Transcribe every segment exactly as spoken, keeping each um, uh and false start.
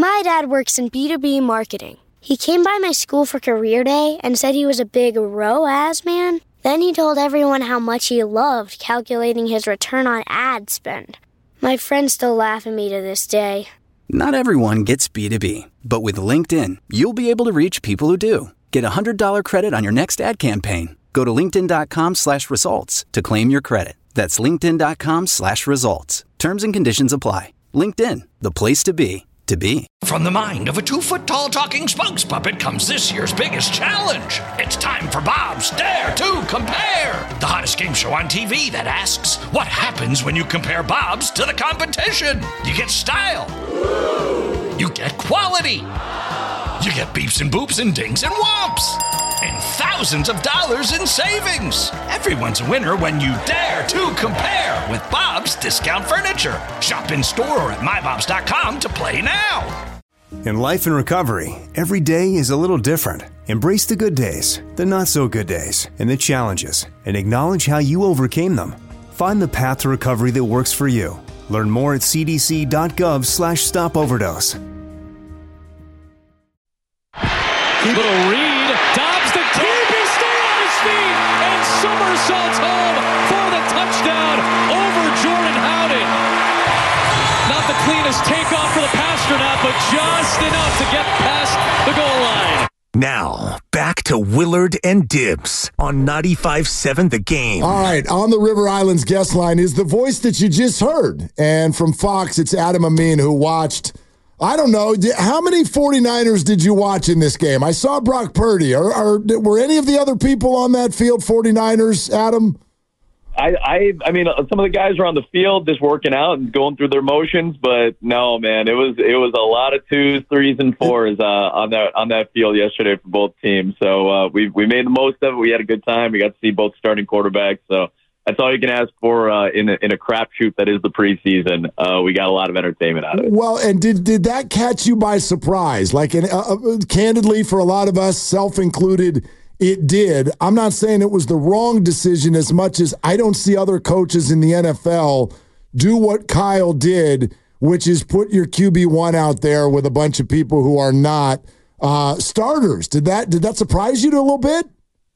My dad works in B two B marketing. He came by my school for career day and said he was a big R O A S man. Then he told everyone how much he loved calculating his return on ad spend. My friends still laugh at me to this day. Not everyone gets B two B, but with LinkedIn, you'll be able to reach people who do. Get a one hundred dollars credit on your next ad campaign. Go to linkedin.com slash results to claim your credit. That's linkedin.com slash results. Terms and conditions apply. LinkedIn, the place to be, to be. From the mind of a two-foot-tall talking spokes puppet comes this year's biggest challenge. It's time for Bob's Dare to Compare, the hottest game show on T V that asks, what happens when you compare Bob's to the competition? You get style. You get quality. You get beeps and boops and dings and whomps. And thousands of dollars in savings. Everyone's a winner when you dare to compare with Bob's Discount Furniture. Shop in store or at my bobs dot com to play now. In life and recovery, every day is a little different. Embrace the good days, the not so good days, and the challenges, and acknowledge how you overcame them. Find the path to recovery that works for you. Learn more at c d c dot gov slash stop overdose. Little read, Dobbs the keep, he stayed on his feet, and somersaults home for the touchdown over Jordan Howden. Not the cleanest takeoff for the Pasternak, but just enough to get past the goal line. Now, back to Willard and Dibs on ninety-five point seven The Game. All right, on the River Islands guest line is the voice that you just heard. And from Fox, it's Adam Amin, who watched, I don't know, how many 49ers did you watch in this game? I saw Brock Purdy. Are, are, were any of the other people on that field 49ers, Adam? I, I I mean, some of the guys were on the field just working out and going through their motions, but no, man, it was it was a lot of twos, threes, and fours uh, on that on that field yesterday for both teams. So uh, we we made the most of it. We had a good time. We got to see both starting quarterbacks. So that's all you can ask for uh, in a, in a crapshoot that is the preseason. Uh, we got a lot of entertainment out of it. Well, and did did that catch you by surprise? Like, uh, uh, candidly, for a lot of us, self included. It did. I'm not saying it was the wrong decision as much as I don't see other coaches in the N F L do what Kyle did, which is put your Q B one out there with a bunch of people who are not uh, starters. Did that did that surprise you a little bit?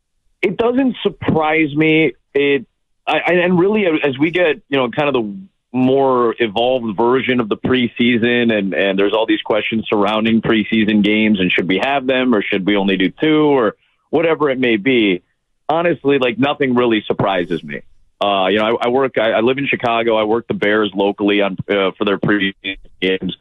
It doesn't surprise me. It I, and really as we get, you know, kind of the more evolved version of the preseason, and and there's all these questions surrounding preseason games and should we have them or should we only do two or whatever it may be, honestly, like nothing really surprises me. Uh, you know, I, I work, I, I live in Chicago. I work the Bears locally on uh, for their preseason games,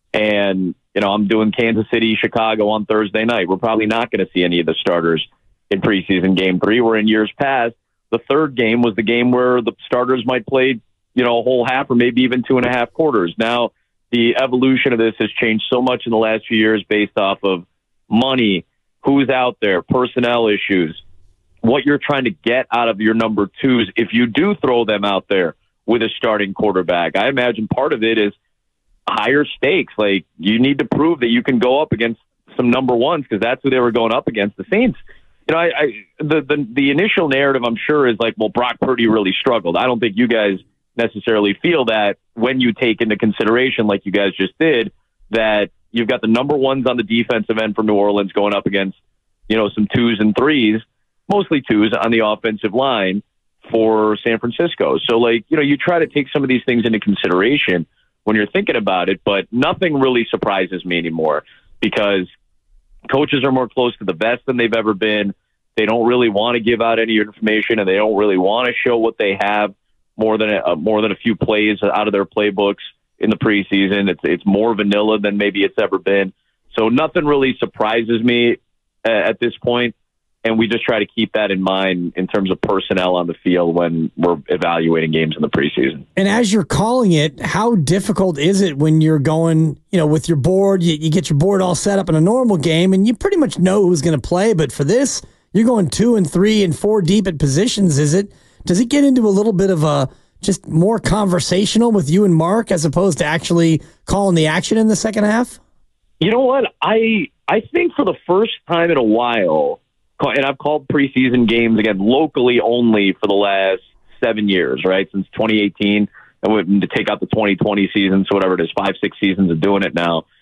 and you know, I'm doing Kansas City, Chicago on Thursday night. We're probably not going to see any of the starters in preseason game three. Where in years past, the third game was the game where the starters might play, you know, a whole half or maybe even two and a half quarters. Now, the evolution of this has changed so much in the last few years based off of money. Who's out there, personnel issues, what you're trying to get out of your number twos if you do throw them out there with a starting quarterback. I imagine part of it is higher stakes. Like, you need to prove that you can go up against some number ones because that's who they were going up against, the Saints. You know, I, I the, the the initial narrative, I'm sure, is like, well, Brock Purdy really struggled. I don't think you guys necessarily feel that when you take into consideration, like you guys just did, that you've got the number ones on the defensive end for New Orleans going up against, you know, some twos and threes, mostly twos on the offensive line for San Francisco. So, like, you know, you try to take some of these things into consideration when you're thinking about it, but nothing really surprises me anymore because coaches are more close to the vest than they've ever been. They don't really want to give out any information, and they don't really want to show what they have more than a, more than a few plays out of their playbooks in the preseason. It's it's more vanilla than maybe it's ever been. So nothing really surprises me uh, at this point, and we just try to keep that in mind in terms of personnel on the field when we're evaluating games in the preseason. And as you're calling it, how difficult is it when you're going, you know, with your board, you, you get your board all set up in a normal game, and you pretty much know who's going to play, but for this, you're going two and three and four deep at positions. Is it, does it get into a little bit of a just more conversational with you and Mark as opposed to actually calling the action in the second half? You know what? I I think for the first time in a while, and I've called preseason games, again, locally only for the last seven years, right? Since twenty eighteen, and to take out the twenty twenty season, so whatever it is, five, six seasons of doing it now.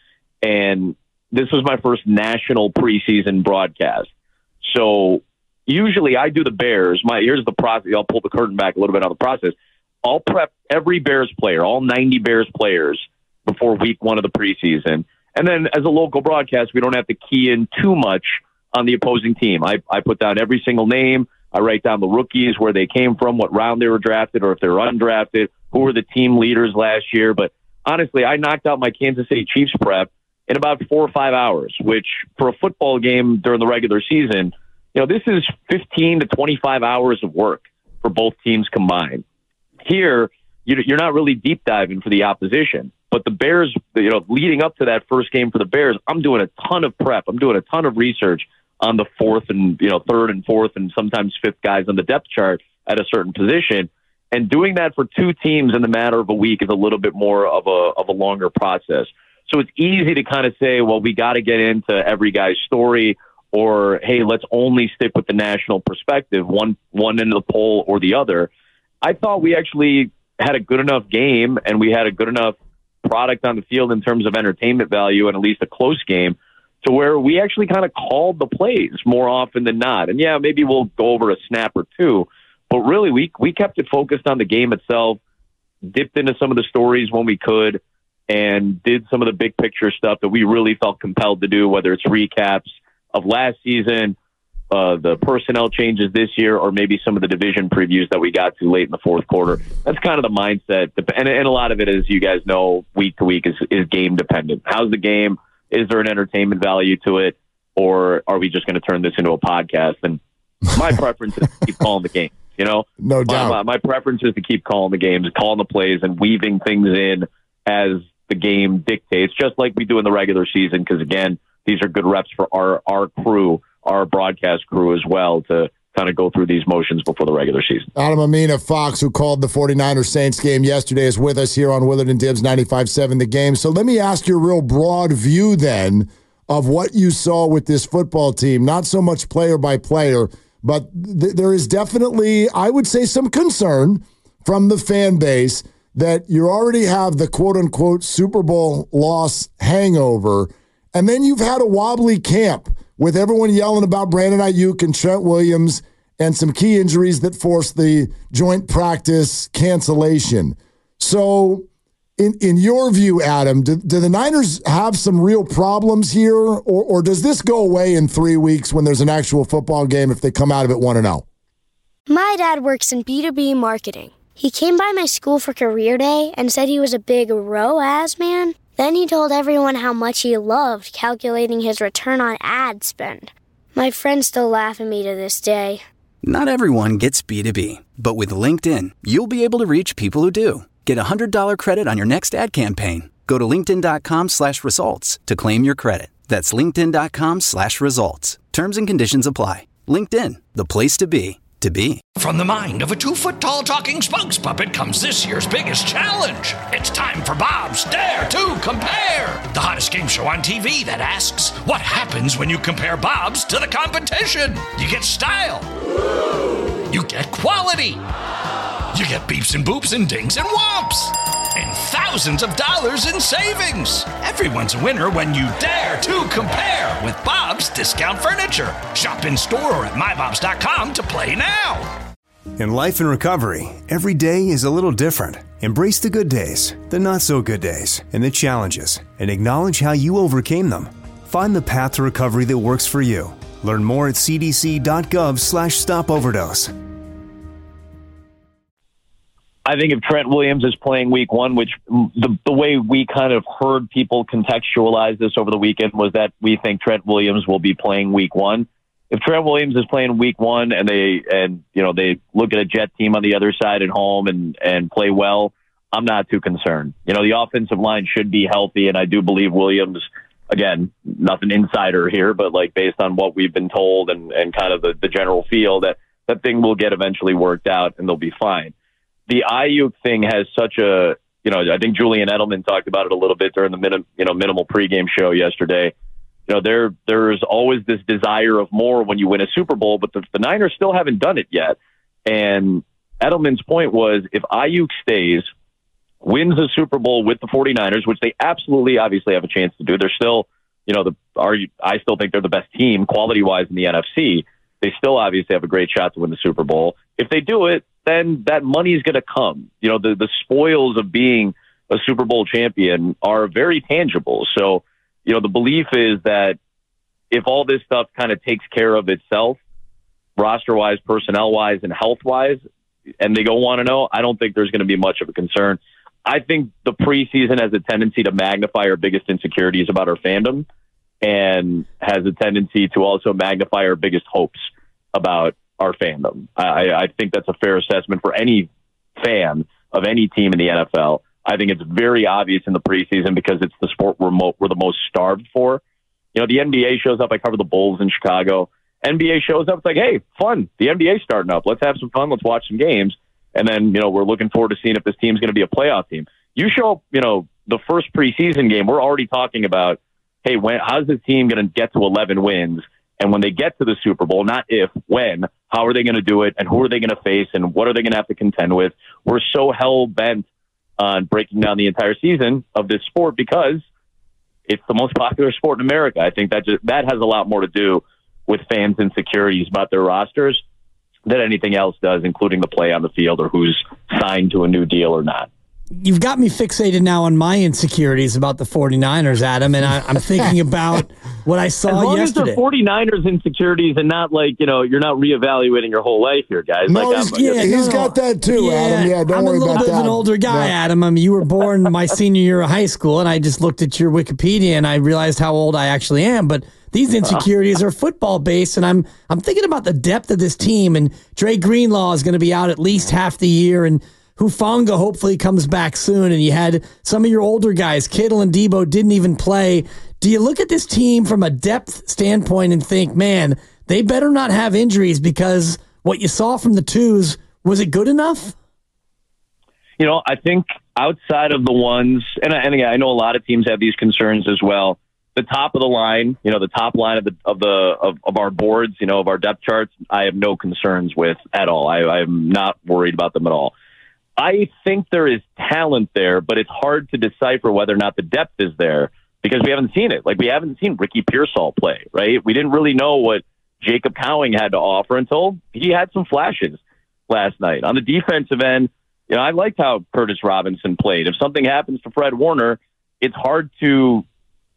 and this was my first national preseason broadcast. So usually I do the Bears. My here's the process. I'll pull the curtain back a little bit on the process. I'll prep every Bears player, all ninety Bears players, before week one of the preseason. And then as a local broadcast, we don't have to key in too much on the opposing team. I, I put down every single name. I write down the rookies, where they came from, what round they were drafted, or if they were undrafted, who were the team leaders last year. But honestly, I knocked out my Kansas City Chiefs prep in about four or five hours, which for a football game during the regular season, you know, this is fifteen to twenty-five hours of work for both teams combined. Here, you're not really deep diving for the opposition. But the Bears, you know, leading up to that first game for the Bears, I'm doing a ton of prep. I'm doing a ton of research on the fourth and, you know, third and fourth and sometimes fifth guys on the depth chart at a certain position. And doing that for two teams in the matter of a week is a little bit more of a of a longer process. So it's easy to kind of say, well, we got to get into every guy's story, or, hey, let's only stick with the national perspective, one one end of the poll or the other. I thought we actually had a good enough game, and we had a good enough product on the field in terms of entertainment value, and at least a close game, to where we actually kind of called the plays more often than not. And yeah, maybe we'll go over a snap or two, but really we we kept it focused on the game itself, dipped into some of the stories when we could, and did some of the big picture stuff that we really felt compelled to do, whether it's recaps of last season, uh, the personnel changes this year, or maybe some of the division previews that we got to late in the fourth quarter. That's kind of the mindset. And, and a lot of it, as you guys know, week to week is, is game dependent. How's the game? Is there an entertainment value to it? Or are we just going to turn this into a podcast? And my preference is to keep calling the game, you know? No doubt. My, my, my preference is to keep calling the games, calling the plays, and weaving things in as the game dictates, just like we do in the regular season, because, again, these are good reps for our, our crew, our broadcast crew as well, to kind of go through these motions before the regular season. Adam Amin of Fox, who called the 49ers Saints game yesterday, is with us here on Willard and Dibs ninety-five point seven The Game. So let me ask you a real broad view then of what you saw with this football team, not so much player by player, but th- there is definitely, I would say, some concern from the fan base that you already have the quote-unquote Super Bowl loss hangover, and then you've had a wobbly camp with everyone yelling about Brandon Ayuk and Trent Williams and some key injuries that forced the joint practice cancellation. So in in your view, Adam, do, do the Niners have some real problems here, or, or does this go away in three weeks when there's an actual football game if they come out of it one and oh? My dad works in B two B marketing. He came by my school for career day and said he was a big R O A S man. Then he told everyone how much he loved calculating his return on ad spend. My friends still laugh at me to this day. Not everyone gets B two B, but with LinkedIn, you'll be able to reach people who do. Get a one hundred dollars credit on your next ad campaign. Go to linkedin.com slash results to claim your credit. That's linkedin.com slash results. Terms and conditions apply. LinkedIn, the place to be, to be. From the mind of a two-foot-tall talking spokes puppet comes this year's biggest challenge. It's time for Bob's Dare to Compare, the hottest game show on T V that asks, what happens when you compare Bob's to the competition? You get style. You get quality. You get beeps and boops and dings and whomps. And thousands of dollars in savings. Everyone's a winner when you dare to compare with Bob's Discount Furniture. Shop in store or at my bobs dot com to play now. In life and recovery, every day is a little different. Embrace the good days, the not so good days, and the challenges, and acknowledge how you overcame them. Find the path to recovery that works for you. Learn more at cdc.gov slash stop overdose. I think if Trent Williams is playing week one, which the, the way we kind of heard people contextualize this over the weekend was that we think Trent Williams will be playing week one. If Trent Williams is playing week one and they, and, you know, they look at a Jet team on the other side at home and, and play well, I'm not too concerned. You know, the offensive line should be healthy, and I do believe Williams, again, nothing insider here, but like based on what we've been told and, and kind of the, the general feel, that that thing will get eventually worked out and they'll be fine. The Ayuk thing has such a, you know, I think Julian Edelman talked about it a little bit during the minim, you know, minimal pregame show yesterday. You know, there there's always this desire of more when you win a Super Bowl, but the, the Niners still haven't done it yet. And Edelman's point was, if Ayuk stays, wins the Super Bowl with the 49ers, which they absolutely, obviously have a chance to do. They're still, you know, the are I still think they're the best team quality-wise in the N F C. They still obviously have a great shot to win the Super Bowl. If they do it, then that money is going to come. You know, the, the spoils of being a Super Bowl champion are very tangible. So, you know, the belief is that if all this stuff kind of takes care of itself, roster-wise, personnel-wise, and health-wise, and they go want to know, I don't think there's going to be much of a concern. I think the preseason has a tendency to magnify our biggest insecurities about our fandom and has a tendency to also magnify our biggest hopes about our fandom. I, I think that's a fair assessment for any fan of any team in the N F L. I think it's very obvious in the preseason because it's the sport we're, mo- we're the most starved for. You know, the N B A shows up. I cover the Bulls in Chicago. N B A shows up. It's like, hey, fun. The N B A's starting up. Let's have some fun. Let's watch some games. And then, you know, we're looking forward to seeing if this team's going to be a playoff team. You show up, you know, the first preseason game, we're already talking about, hey, when, how's this team going to get to eleven wins? And when they get to the Super Bowl, not if, when, how are they going to do it? And who are they going to face? And what are they going to have to contend with? We're so hell-bent on breaking down the entire season of this sport because it's the most popular sport in America. I think that just, that has a lot more to do with fans' insecurities about their rosters than anything else does, including the play on the field or who's signed to a new deal or not. You've got me fixated now on my insecurities about the 49ers, Adam, and I, I'm thinking about what I saw as long yesterday. As the 49ers insecurities and not like, you know, you're not reevaluating your whole life here, guys. No, like, he's, I'm, yeah, he's no, got that too, yeah, Adam. Yeah, don't I'm worry a little about bit that. of an older guy, yeah. Adam. I mean, you were born my senior year of high school, and I just looked at your Wikipedia and I realized how old I actually am, but these insecurities are football based, and I'm I'm thinking about the depth of this team. And Dre Greenlaw is going to be out at least half the year, and Hufanga hopefully comes back soon. And you had some of your older guys, Kittle and Debo, didn't even play. Do you look at this team from a depth standpoint and think, man, they better not have injuries because what you saw from the twos, was it good enough? You know, I think outside of the ones, and, and again, I know a lot of teams have these concerns as well. The top of the line, you know, the top line of the of the of, of our boards, you know, of our depth charts, I have no concerns with at all. I, I'm not worried about them at all. I think there is talent there, but it's hard to decipher whether or not the depth is there because we haven't seen it. Like we haven't seen Ricky Pearsall play, right? We didn't really know what Jacob Cowing had to offer until he had some flashes last night. On the defensive end, you know, I liked how Curtis Robinson played. If something happens to Fred Warner, it's hard to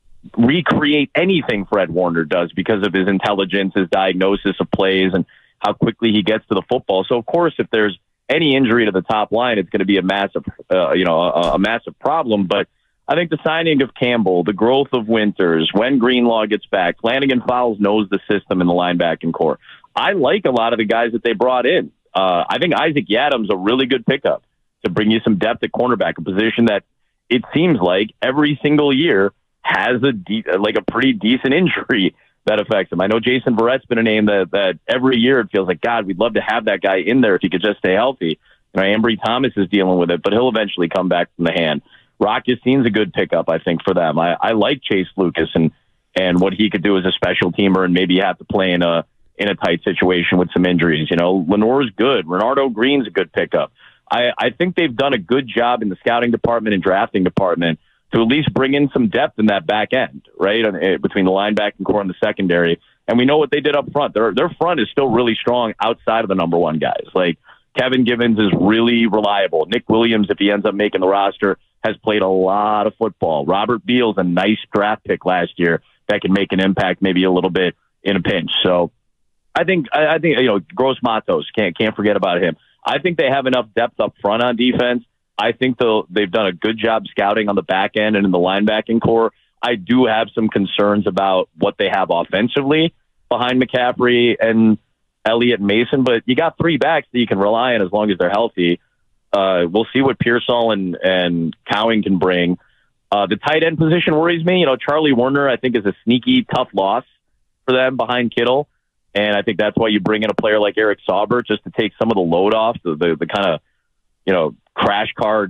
recreate anything Fred Warner does because of his intelligence, his diagnosis of plays, and how quickly he gets to the football. So, of course, if there's any injury to the top line, it's going to be a massive, uh, you know, a, a massive problem. But I think the signing of Campbell, the growth of Winters, when Greenlaw gets back, Flanagan Fowles knows the system in the linebacking core. I like a lot of the guys that they brought in. Uh, I think Isaac Yadam's a really good pickup to bring you some depth at cornerback, a position that it seems like every single year has a de- like a pretty decent injury that affects him. I know Jason Verrett's been a name that, that every year it feels like, God, we'd love to have that guy in there if he could just stay healthy. You know, Ambry Thomas is dealing with it, but he'll eventually come back from the hand. Rock Yacine's a good pickup, I think, for them. I, I like Chase Lucas and and what he could do as a special teamer and maybe have to play in a in a tight situation with some injuries. You know, Lenore's good. Renardo Green's a good pickup. I, I think they've done a good job in the scouting department and drafting department to at least bring in some depth in that back end, right, between the linebacking core and the secondary. And we know what they did up front. Their their front is still really strong outside of the number one guys. Like Kevin Givens is really reliable. Nick Williams, if he ends up making the roster, has played a lot of football. Robert Beal's a nice draft pick last year that can make an impact maybe a little bit in a pinch. So I think, I, I think you know, Gross Matos, can't, can't forget about him. I think they have enough depth up front on defense. I think they've done a good job scouting on the back end and in the linebacking core. I do have some concerns about what they have offensively behind McCaffrey and Elliott and Mason, but you got three backs that you can rely on as long as they're healthy. Uh, we'll see what Pearsall and, and Cowing can bring. Uh, the tight end position worries me. You know, Charlie Warner, I think, is a sneaky, tough loss for them behind Kittle. And I think that's why you bring in a player like Eric Sauber just to take some of the load off, the, the, the kind of, you know, crash card,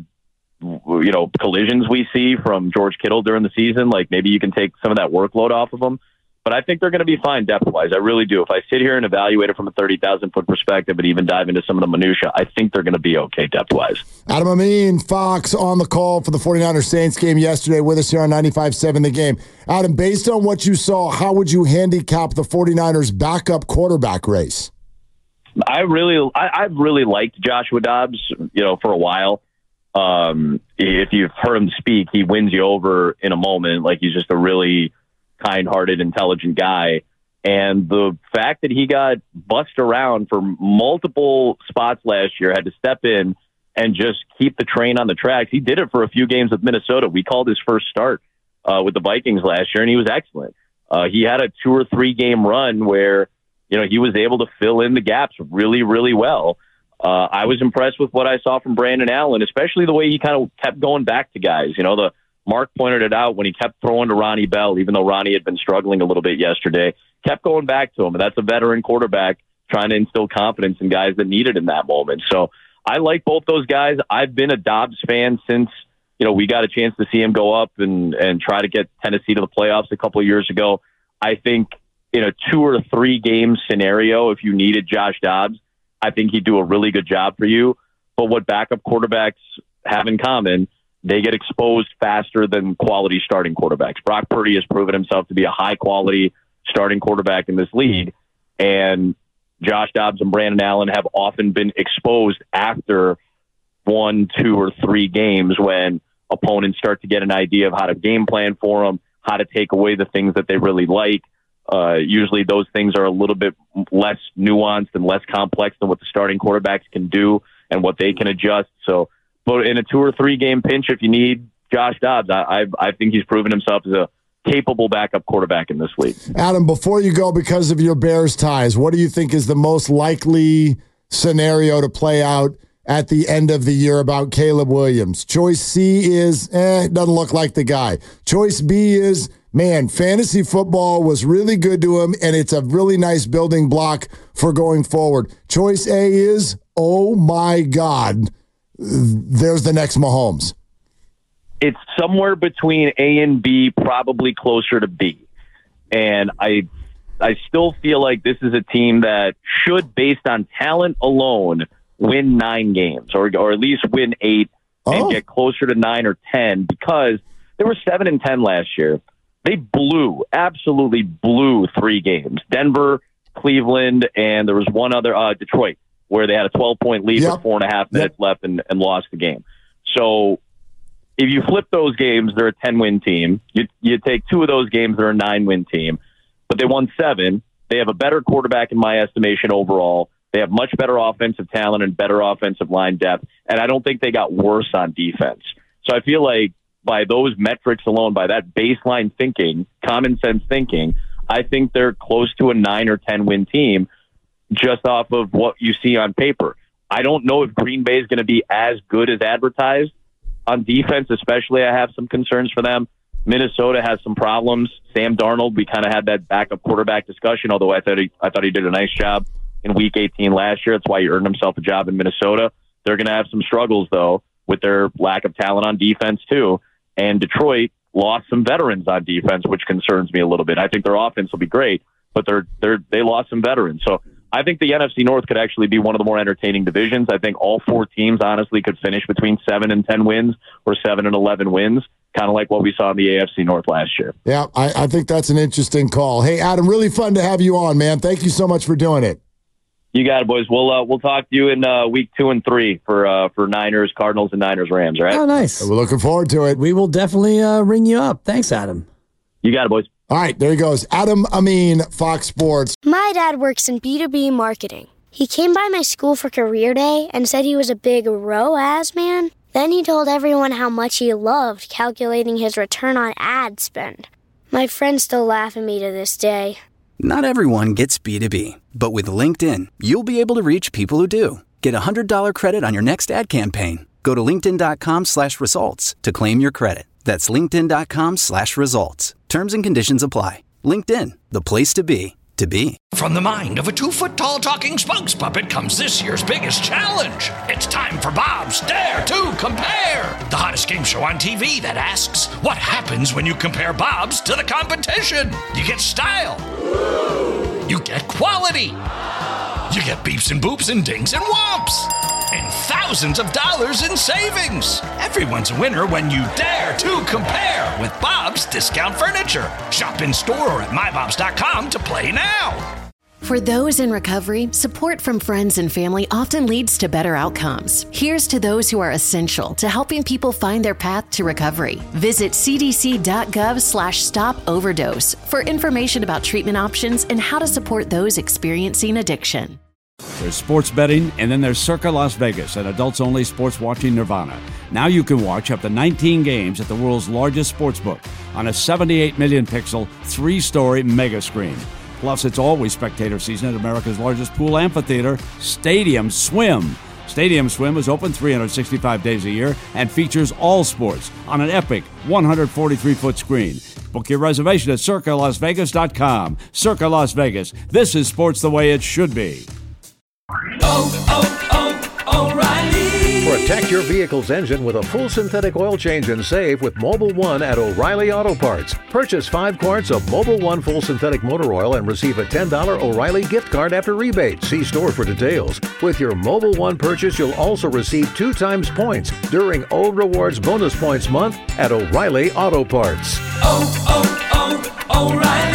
you know, collisions we see from George Kittle during the season. Like maybe you can take some of that workload off of him. But I think they're going to be fine depth-wise. I really do. If I sit here and evaluate it from a thirty thousand foot perspective and even dive into some of the minutia, I think they're going to be okay depth-wise. Adam Amin, Fox, on the call for the 49ers Saints game yesterday with us here on ninety-five seven The Game. Adam, based on what you saw, how would you handicap the 49ers backup quarterback race? I really, I, I've really liked Joshua Dobbs, you know, for a while. Um, if you've heard him speak, he wins you over in a moment. Like, he's just a really kind-hearted, intelligent guy. And the fact that he got bussed around for multiple spots last year, had to step in and just keep the train on the tracks. He did it for a few games with Minnesota. We called his first start uh, with the Vikings last year, and he was excellent. Uh, he had a two or three game run where, you know, he was able to fill in the gaps really, really well. Uh, I was impressed with what I saw from Brandon Allen, especially the way he kind of kept going back to guys. You know, the Mark pointed it out when he kept throwing to Ronnie Bell, even though Ronnie had been struggling a little bit yesterday, kept going back to him. And that's a veteran quarterback trying to instill confidence in guys that need it in that moment. So I like both those guys. I've been a Dobbs fan since, you know, we got a chance to see him go up and, and try to get Tennessee to the playoffs a couple of years ago. I think in a two or three game scenario, if you needed Josh Dobbs, I think he'd do a really good job for you. But what backup quarterbacks have in common, they get exposed faster than quality starting quarterbacks. Brock Purdy has proven himself to be a high-quality starting quarterback in this league, and Josh Dobbs and Brandon Allen have often been exposed after one, two, or three games when opponents start to get an idea of how to game plan for them, how to take away the things that they really like. Uh, usually those things are a little bit less nuanced and less complex than what the starting quarterbacks can do and what they can adjust. So, but in a two or three game pinch, if you need Josh Dobbs, I, I, I think he's proven himself as a capable backup quarterback in this league. Adam, before you go, because of your Bears ties, what do you think is the most likely scenario to play out at the end of the year about Caleb Williams? Choice C is, eh, doesn't look like the guy. Choice B is, man, fantasy football was really good to him, and it's a really nice building block for going forward. Choice A is, oh my God, there's the next Mahomes. It's somewhere between A and B, probably closer to B. And I I still feel like this is a team that should, based on talent alone, win nine games or or at least win eight and oh. get closer to nine or ten, because they were seven and ten last year. They blew, absolutely blew three games. Denver, Cleveland, and there was one other, uh, Detroit, where they had a twelve-point lead yep. with four and a half minutes yep. left and, and lost the game. So if you flip those games, they're a ten-win team. You, you take two of those games, they're a nine-win team. But they won seven. They have a better quarterback in my estimation overall. They have much better offensive talent and better offensive line depth. And I don't think they got worse on defense. So I feel like by those metrics alone, by that baseline thinking, common sense thinking, I think they're close to a nine or ten win team just off of what you see on paper. I don't know if Green Bay is going to be as good as advertised on defense, especially. I have some concerns for them. Minnesota has some problems. Sam Darnold, we kind of had that backup quarterback discussion, although I thought he, I thought he did a nice job in week eighteen last year. That's why he earned himself a job in Minnesota. They're going to have some struggles, though, with their lack of talent on defense, too. And Detroit lost some veterans on defense, which concerns me a little bit. I think their offense will be great, but they're they're they lost some veterans. So I think the N F C North could actually be one of the more entertaining divisions. I think all four teams, honestly, could finish between seven and ten wins or seven and eleven wins, kind of like what we saw in the A F C North last year. Yeah, I, I think that's an interesting call. Hey, Adam, really fun to have you on, man. Thank you so much for doing it. You got it, boys. We'll uh, we'll talk to you in uh, week two and three for uh, for Niners, Cardinals, and Niners, Rams. Right? Oh, nice. We're looking forward to it. We will definitely uh, ring you up. Thanks, Adam. You got it, boys. All right, there he goes. Adam Amin, Fox Sports. My dad works in B two B marketing. He came by my school for career day and said he was a big R O A S man. Then he told everyone how much he loved calculating his return on ad spend. My friends still laugh at me to this day. Not everyone gets B two B, but with LinkedIn, you'll be able to reach people who do. Get a one hundred dollars credit on your next ad campaign. Go to linkedin.com slash results to claim your credit. That's linkedin.com slash results. Terms and conditions apply. LinkedIn, the place to be, to be. From the mind of a two-foot-tall talking Spunks puppet comes this year's biggest challenge. It's time for Bob's Dare to Compare, the hottest game show on T V that asks, what happens when you compare Bob's to the competition? You get style. You get quality. You get beeps and boops and dings and whomps. And thousands of dollars in savings. Everyone's a winner when you dare to compare with Bob's Discount Furniture. Shop in store or at my bobs dot com to play now. For those in recovery, support from friends and family often leads to better outcomes. Here's to those who are essential to helping people find their path to recovery. Visit cdc.gov slash stop overdose for information about treatment options and how to support those experiencing addiction. There's sports betting, and then there's Circa Las Vegas, an adults-only sports watching nirvana. Now you can watch up to nineteen games at the world's largest sports book on a seventy-eight million pixel, three-story mega screen. Plus, it's always spectator season at America's largest pool amphitheater, Stadium Swim. Stadium Swim is open three hundred sixty-five days a year and features all sports on an epic one hundred forty-three foot screen. Book your reservation at circa las vegas dot com. Circa Las Vegas. This is sports the way it should be. Oh, oh, oh, O'Reilly. Protect your vehicle's engine with a full synthetic oil change and save with Mobil one at O'Reilly Auto Parts. Purchase five quarts of Mobil one full synthetic motor oil and receive a ten dollars O'Reilly gift card after rebate. See store for details. With your Mobil one purchase, you'll also receive two times points during O Rewards Bonus Points Month at O'Reilly Auto Parts. Oh, oh, oh, O'Reilly.